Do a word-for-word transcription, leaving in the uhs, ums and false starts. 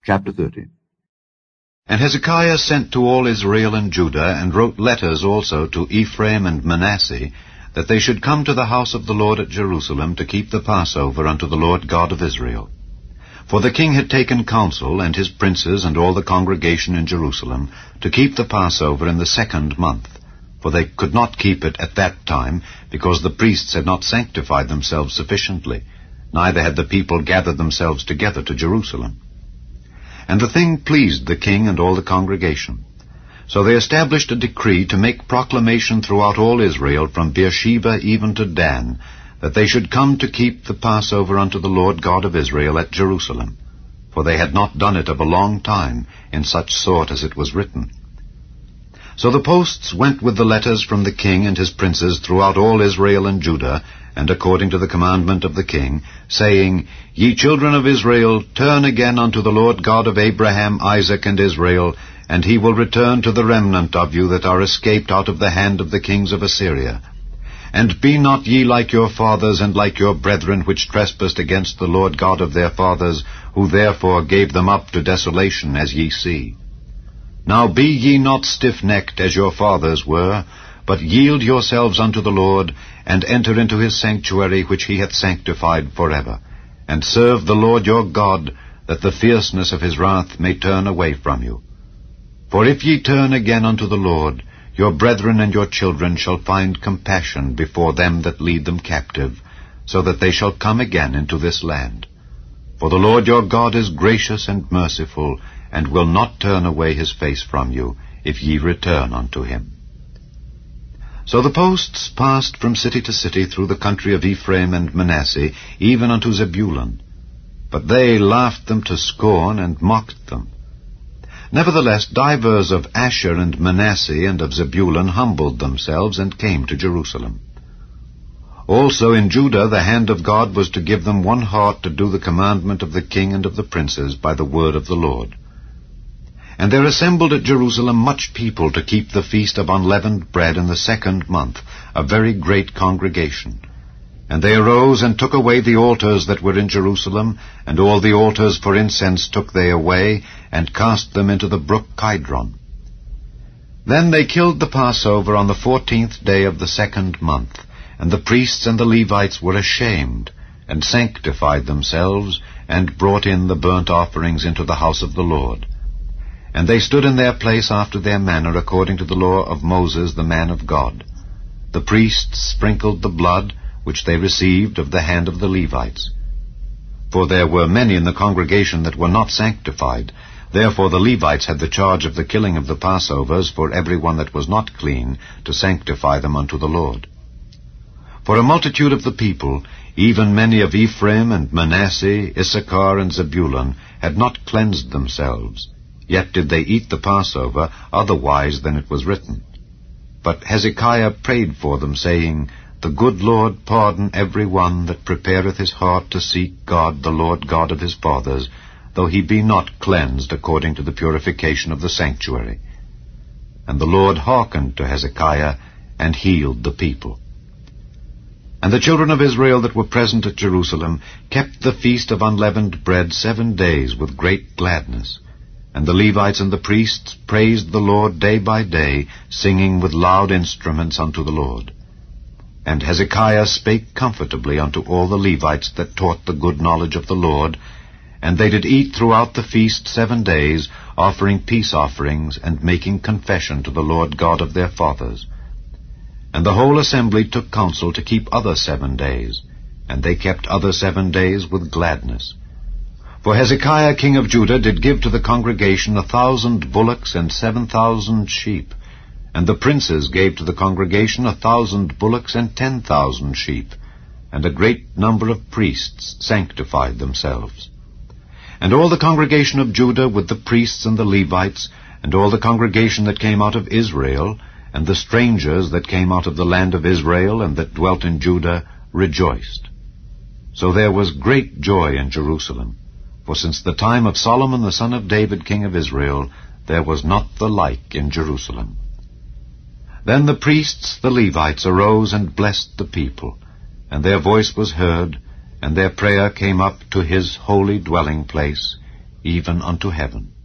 Chapter thirty. And Hezekiah sent to all Israel and Judah, and wrote letters also to Ephraim and Manasseh, that they should come to the house of the Lord at Jerusalem to keep the Passover unto the Lord God of Israel. For the king had taken counsel, and his princes and all the congregation in Jerusalem, to keep the Passover in the second month. For they could not keep it at that time, because the priests had not sanctified themselves sufficiently, neither had the people gathered themselves together to Jerusalem. And the thing pleased the king and all the congregation. So they established a decree to make proclamation throughout all Israel, from Beersheba even to Dan, that they should come to keep the Passover unto the Lord God of Israel at Jerusalem. For they had not done it of a long time, in such sort as it was written. So the posts went with the letters from the king and his princes throughout all Israel and Judah, and according to the commandment of the king, saying, Ye children of Israel, turn again unto the Lord God of Abraham, Isaac, and Israel, and he will return to the remnant of you that are escaped out of the hand of the kings of Assyria. And be not ye like your fathers and like your brethren, which trespassed against the Lord God of their fathers, who therefore gave them up to desolation, as ye see. Now be ye not stiff-necked as your fathers were, but yield yourselves unto the Lord, and enter into his sanctuary which he hath sanctified forever, and serve the Lord your God, that the fierceness of his wrath may turn away from you. For if ye turn again unto the Lord, your brethren and your children shall find compassion before them that lead them captive, so that they shall come again into this land. For the Lord your God is gracious and merciful, and will not turn away his face from you, if ye return unto him. So the posts passed from city to city through the country of Ephraim and Manasseh, even unto Zebulun. But they laughed them to scorn, and mocked them. Nevertheless divers of Asher and Manasseh and of Zebulun humbled themselves, and came to Jerusalem. Also in Judah the hand of God was to give them one heart to do the commandment of the king and of the princes by the word of the Lord. And there assembled at Jerusalem much people to keep the feast of unleavened bread in the second month, a very great congregation. And they arose and took away the altars that were in Jerusalem, and all the altars for incense took they away, and cast them into the brook Kidron. Then they killed the Passover on the fourteenth day of the second month, and the priests and the Levites were ashamed, and sanctified themselves, and brought in the burnt offerings into the house of the Lord. And they stood in their place after their manner, according to the law of Moses the man of God. The priests sprinkled the blood, which they received of the hand of the Levites. For there were many in the congregation that were not sanctified. Therefore the Levites had the charge of the killing of the Passovers for every one that was not clean, to sanctify them unto the Lord. For a multitude of the people, even many of Ephraim and Manasseh, Issachar and Zebulun, had not cleansed themselves. Yet did they eat the Passover otherwise than it was written. But Hezekiah prayed for them, saying, The good Lord pardon every one that prepareth his heart to seek God, the Lord God of his fathers, though he be not cleansed according to the purification of the sanctuary. And the Lord hearkened to Hezekiah, and healed the people. And the children of Israel that were present at Jerusalem kept the feast of unleavened bread seven days with great gladness. And the Levites and the priests praised the Lord day by day, singing with loud instruments unto the Lord. And Hezekiah spake comfortably unto all the Levites that taught the good knowledge of the Lord, and they did eat throughout the feast seven days, offering peace offerings, and making confession to the Lord God of their fathers. And the whole assembly took counsel to keep other seven days, and they kept other seven days with gladness. For Hezekiah king of Judah did give to the congregation a thousand bullocks and seven thousand sheep, and the princes gave to the congregation a thousand bullocks and ten thousand sheep, and a great number of priests sanctified themselves. And all the congregation of Judah with the priests and the Levites, and all the congregation that came out of Israel, and the strangers that came out of the land of Israel and that dwelt in Judah, rejoiced. So there was great joy in Jerusalem. For since the time of Solomon the son of David king of Israel, there was not the like in Jerusalem. Then the priests, the Levites, arose and blessed the people, and their voice was heard, and their prayer came up to his holy dwelling place, even unto heaven.